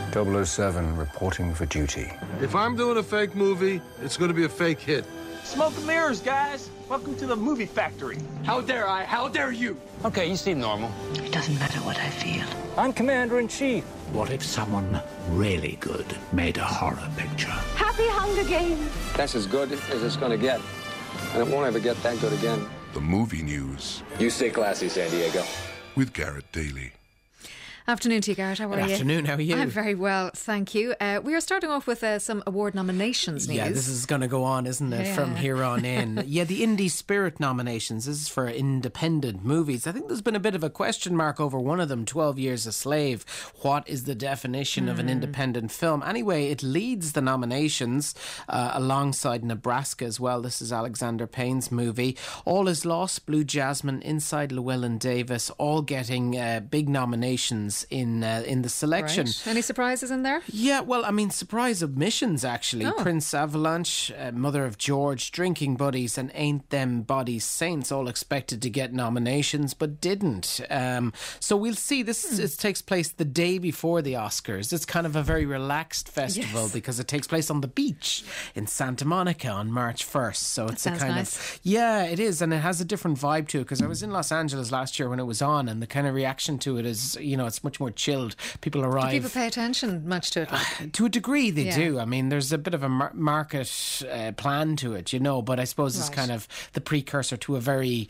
007 reporting for duty. If I'm doing a fake movie, it's going to be a fake hit. Smoke and mirrors, guys. Welcome to the movie factory. How dare I? How dare you? Okay, you seem normal. It doesn't matter what I feel. I'm Commander-in-Chief. What if someone really good made a horror picture? Happy Hunger Games! That's as good as it's going to get. And it won't ever get that good again. The movie news. You stay classy, San Diego. With Garrett Daly. Afternoon to you, Garrett. How are you? Good afternoon. How are you? I'm very well, thank you. We are starting off with some award nominations news. Yeah, this is going to go on, isn't it, from here on in. Yeah, the Indie Spirit nominations. This is for independent movies. I think there's been a bit of a question mark over one of them, 12 Years a Slave. What is the definition of an independent film? Anyway, it leads the nominations alongside Nebraska as well. This is Alexander Payne's movie. All Is Lost, Blue Jasmine, Inside Llewellyn Davis, all getting big nominations in the selection. Right. Any surprises in there? Yeah, well, I mean, surprise omissions actually. Oh. Prince Avalanche, Mother of George, Drinking Buddies and Ain't Them Bodies Saints all expected to get nominations but didn't. So we'll see. This takes place the day before the Oscars. It's kind of a very relaxed festival because it takes place on the beach in Santa Monica on March 1st. So it's a kind of... Yeah, it is. And it has a different vibe to it because I was in Los Angeles last year when it was on and the kind of reaction to it is, you know, it's much more chilled. People arrive. Do people pay attention much to it? To a degree, they do. I mean, there's a bit of a market plan to it, you know, but I suppose it's kind of the precursor to a very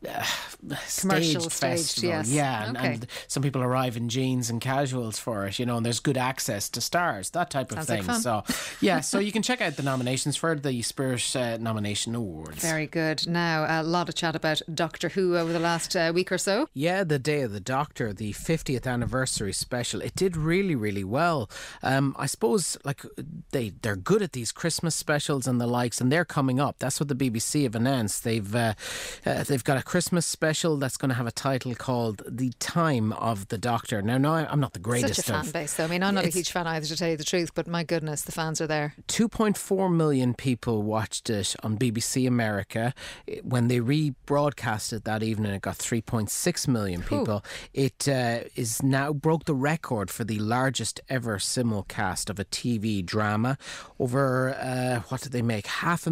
staged festival. Yes. Yeah, and some people arrive in jeans and casuals for it, you know, and there's good access to stars, that type of thing. Like fun. So, yeah, so you can check out the nominations for the Spirit Nomination Awards. Very good. Now, a lot of chat about Doctor Who over the last week or so. Yeah, the Day of the Doctor, the 50th anniversary special, it did really, really well. I suppose like they're good at these Christmas specials and the likes, and they're coming up. That's what the BBC have announced. They've got a Christmas special that's going to have a title called The Time of the Doctor. Now I'm not the greatest. Such a fan base though. I mean, I'm not a huge fan either, to tell you the truth, but my goodness, the fans are there. 2.4 million people watched it on BBC America. When they rebroadcast it that evening, it got 3.6 million people. It is now broke the record for the largest ever simulcast of a TV drama. Over, what did they make?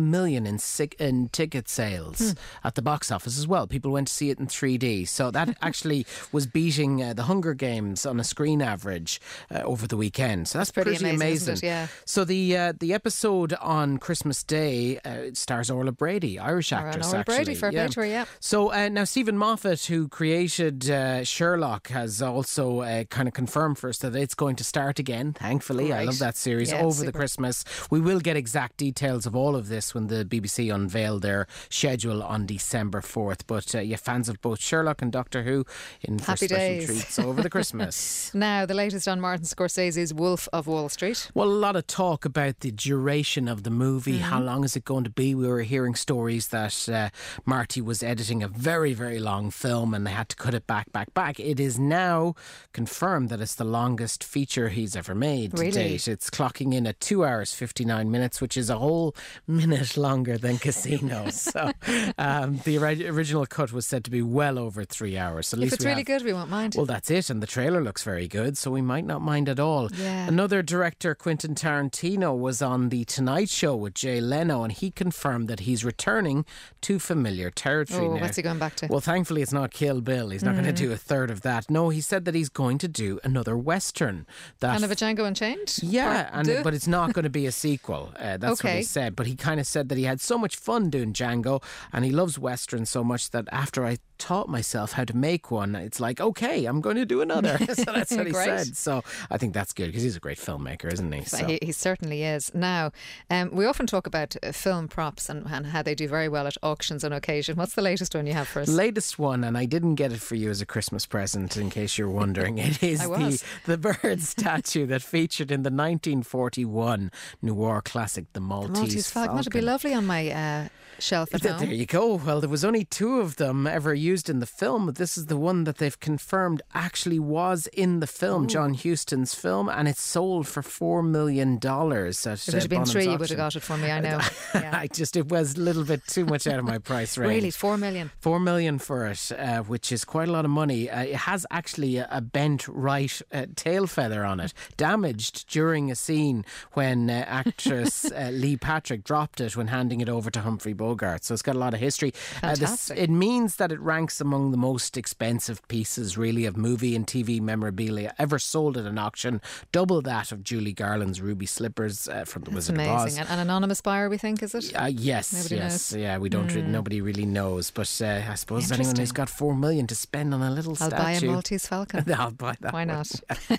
500,000 in ticket sales at the box office as well. People went to see it in 3D. So that actually was beating the Hunger Games on a screen average over the weekend. So that's pretty amazing. Isn't it? Yeah. So the episode on Christmas Day stars Orla Brady, Irish actress. Orla Brady, fair play to her, yeah. So now Stephen Moffat, who created Sherlock, has also kind of confirmed for us that it's going to start again, thankfully. Right. I love that series over the Christmas. We will get exact details of all of this when the BBC unveil their schedule on December 4th. But fans of both Sherlock and Doctor Who in for Happy special days. treats over the Christmas. Now, the latest on Martin Scorsese's Wolf of Wall Street. Well, a lot of talk about the duration of the movie. How long is it going to be? We were hearing stories that Marty was editing a very, very long film and they had to cut it back. It is now confirmed that it's the longest feature he's ever made to date. It's clocking in at 2 hours 59 minutes, which is a whole minute longer than Casino. So the original cut was said to be well over 3 hours. So at least if it's really good, we won't mind. Well, that's it. And the trailer looks very good, so we might not mind at all. Yeah. Another director, Quentin Tarantino, was on The Tonight Show with Jay Leno, and he confirmed that he's returning to familiar territory now. What's he going back to? Well, thankfully it's not Kill Bill. He's not going to do a third of that. No, he said that he's going to do another Western. Kind of a Django Unchained? Yeah, but it's not going to be a sequel. That's what he said. But he kind of said that he had so much fun doing Django and he loves Western so much that after I taught myself how to make one, it's like, okay, I'm going to do another. So that's what he said. So I think that's good because he's a great filmmaker, isn't he? So. He certainly is. Now, we often talk about film props and how they do very well at auctions on occasion. What's the latest one you have for us? Latest one, and I didn't get it for you as a Christmas present in case you're wondering. It is the bird statue that featured in the 1941 noir classic The Maltese Falcon. That'd be lovely on my shelf at home. There you go. Well, there was only 2 of them ever used used in the film, but this is the one that they've confirmed actually was in the film, John Huston's film, and it sold for $4 million. If it had been 3, you would have got it for me, I know. Yeah. It was a little bit too much out of my price range. Really, $4 million? $4 million for it, which is quite a lot of money. It has actually a bent right tail feather on it, damaged during a scene when actress Lee Patrick dropped it when handing it over to Humphrey Bogart. So it's got a lot of history. Fantastic. It means that it ranks among the most expensive pieces, really, of movie and TV memorabilia ever sold at an auction. Double that of Julie Garland's ruby slippers from The Wizard of Oz. Amazing. An anonymous buyer, we think, is it? Yes. Nobody knows. Yeah, we don't. Nobody really knows. But I suppose anyone who's got $4 million to spend on a little statue. I'll buy a Maltese Falcon. I'll buy that. Why not?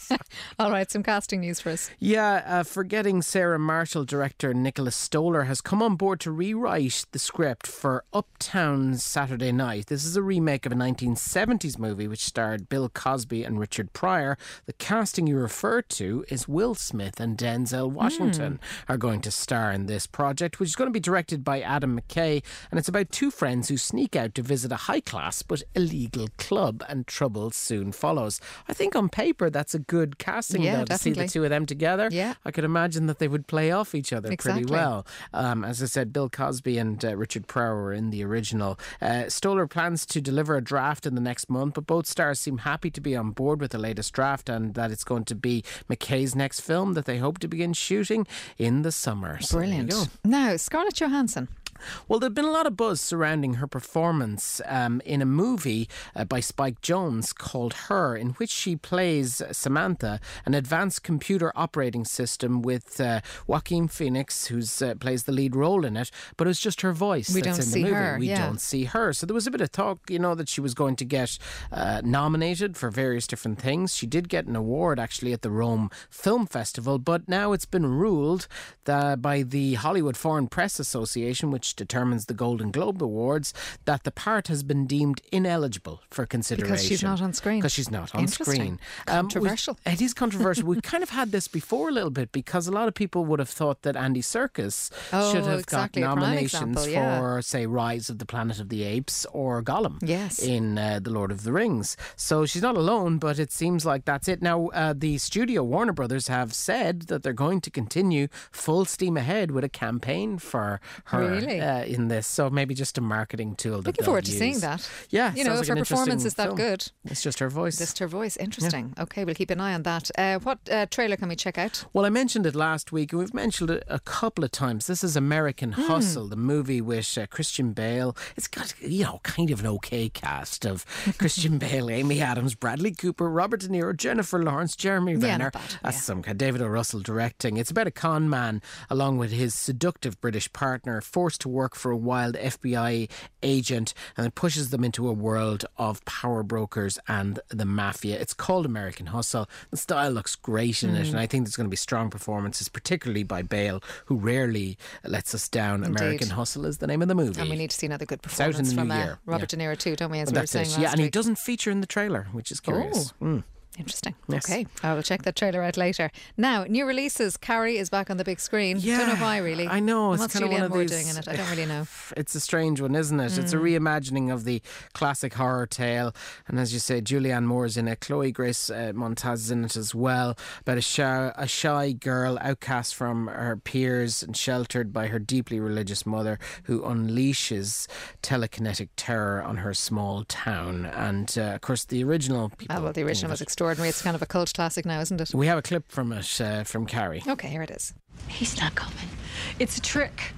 All right, some casting news for us. Yeah, Forgetting Sarah Marshall director Nicholas Stoller has come on board to rewrite the script for Uptown Saturday Night. This is a remake of a 1970s movie which starred Bill Cosby and Richard Pryor. The casting you refer to is Will Smith and Denzel Washington are going to star in this project, which is going to be directed by Adam McKay, and it's about two friends who sneak out to visit a high-class but illegal club, and trouble soon follows. I think on paper that's a good casting, though, to see the two of them together. Yeah. I could imagine that they would play off each other Exactly. pretty well. As I said, Bill Cosby and Richard Pryor were in the original. Stoller plans to deliver a draft in the next month, but both stars seem happy to be on board with the latest draft, and that it's going to be McKay's next film that they hope to begin shooting in the summer. Brilliant. So Now, Scarlett Johansson. Well, there's been a lot of buzz surrounding her performance in a movie by Spike Jonze called Her, in which she plays Samantha, an advanced computer operating system with Joaquin Phoenix, who plays the lead role in it, but it's just her voice We that's don't in see the movie. her, We yeah. don't see her. So there was a bit of talk, that she was going to get nominated for various different things. She did get an award, actually, at the Rome Film Festival, but now it's been ruled by the Hollywood Foreign Press Association, which determines the Golden Globe Awards, that the part has been deemed ineligible for consideration. Because she's not on screen. Because she's not on screen. Controversial. It is controversial. We've kind of had this before a little bit, because a lot of people would have thought that Andy Serkis should have exactly. got A prime nominations example, yeah. for, say, Rise of the Planet of the Apes or Gollum Yes. in The Lord of the Rings. So she's not alone, but it seems like that's it. Now, the studio Warner Brothers have said that they're going to continue full steam ahead with a campaign for her Really? in this. So maybe just a marketing tool. Looking forward to seeing that. Yeah. You know, sounds if like her an performance interesting is that film. good. It's just her voice. Just her voice. Interesting. Okay, we'll keep an eye on that. What trailer can we check out? Well, I mentioned it last week, and we've mentioned it a couple of times. This is American Hustle, the movie with Christian Bale. It's got, kind of an okay cast of Christian Bale, Amy Adams, Bradley Cooper, Robert De Niro, Jennifer Lawrence, Jeremy Renner. not bad, That's some kind. David O. Russell directing. It's about a con man, along with his seductive British partner, forced to work for a wild FBI agent, and it pushes them into a world of power brokers and the mafia. It's called American Hustle. The style looks great in it, and I think there's going to be strong performances, particularly by Bale, who rarely lets us down. Indeed. American Hustle is the name of the movie. And we need to see another good out in performance the from new year. Robert De Niro too, don't we, as we were That's saying it. last Yeah, and he week. doesn't feature in the trailer, which is curious. Interesting. Yes. Okay, I will check that trailer out later. Now, new releases. Carrie is back on the big screen. Yeah, Don't know why, really. I know. And It's what's kind of one Julianne of Moore these. doing in it? I don't really know. It's a strange one, isn't it? It's a reimagining of the classic horror tale, and as you say, Julianne Moore's in it. Chloe Grace Montaz is in it as well. About a shy girl outcast from her peers and sheltered by her deeply religious mother, who unleashes telekinetic terror on her small town. And of course, the original. The original was extraordinary. It's kind of a cult classic now, isn't it? We have a clip from it from Carrie. Okay, here it is. He's not coming. It's a trick.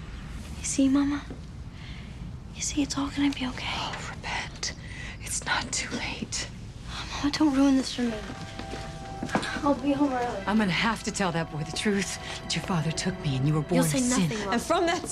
You see, Mama? You see, it's all gonna be okay. Oh, repent. It's not too late. Mama, don't ruin this for me. I'll be home early. I'm gonna have to tell that boy the truth. That your father took me and you were born You'll of say sin. nothing, Mom. And from that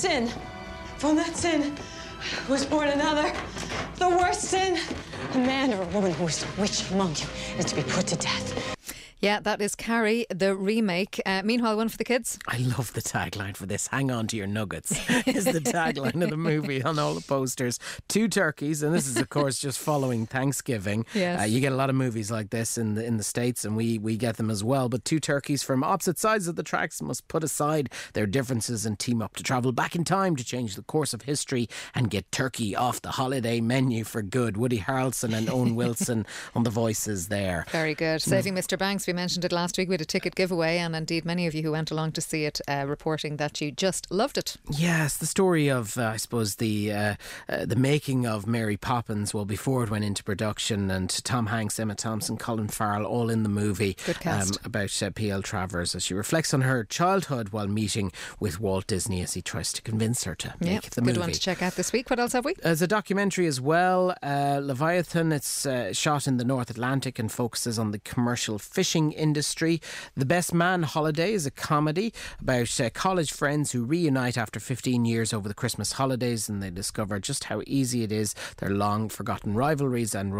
sin, was born another, the worst sin. A man or a woman who is a witch among you is to be put to death. Yeah, that is Carrie, the remake. Meanwhile, one for the kids. I love the tagline for this. Hang on to your nuggets is the tagline of the movie on all the posters. 2 turkeys, and this is of course just following Thanksgiving. Yes. You get a lot of movies like this in the States, and we get them as well. But 2 turkeys from opposite sides of the tracks must put aside their differences and team up to travel back in time to change the course of history and get turkey off the holiday menu for good. Woody Harrelson and Owen Wilson on the voices there. Very good. Saving Mr. Banks, we mentioned it last week. We had a ticket giveaway, and indeed many of you who went along to see it reporting that you just loved it. Yes, the story of I suppose the making of Mary Poppins, well, before it went into production, and Tom Hanks, Emma Thompson, Colin Farrell all in the movie. Good cast. About P.L. Travers as she reflects on her childhood while meeting with Walt Disney as he tries to convince her to make the movie. Good one to check out this week. What else have we? As a documentary as well, Leviathan. It's shot in the North Atlantic and focuses on the commercial fishing industry. The Best Man Holiday is a comedy about college friends who reunite after 15 years over the Christmas holidays, and they discover just how easy it is. Their long forgotten rivalries and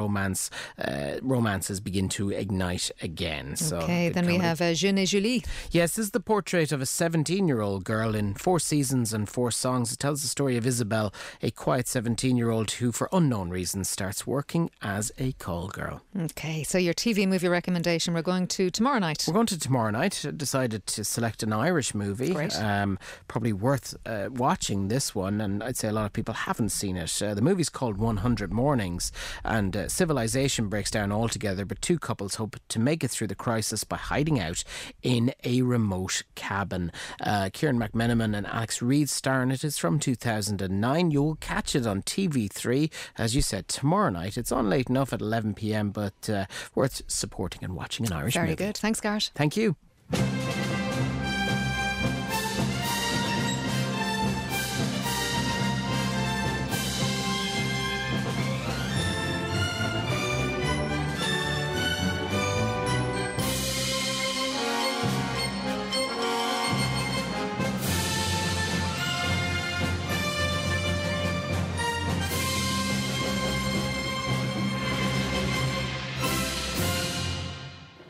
romances begin to ignite again. So okay, then we have Jeune et Julie. Yes, this is the portrait of a 17-year-old girl in 4 seasons and 4 songs. It tells the story of Isabel, a quiet 17-year-old who, for unknown reasons, starts working as a call girl. Okay, so your TV movie recommendation, we're going to tomorrow night. We're going to tomorrow night. I decided to select an Irish movie. Great. Probably worth watching this one, and I'd say a lot of people haven't seen it. The movie's called 100 Mornings, and civilization breaks down altogether, but 2 couples hope to make it through the crisis by hiding out in a remote cabin. Kieran McMenamin and Alex Reid star in it. It's from 2009. You'll catch it on TV3, as you said, tomorrow night. It's on late enough at 11 p.m, but worth supporting and watching an Irish movie. Very good. Thanks, Garrett. Thank you.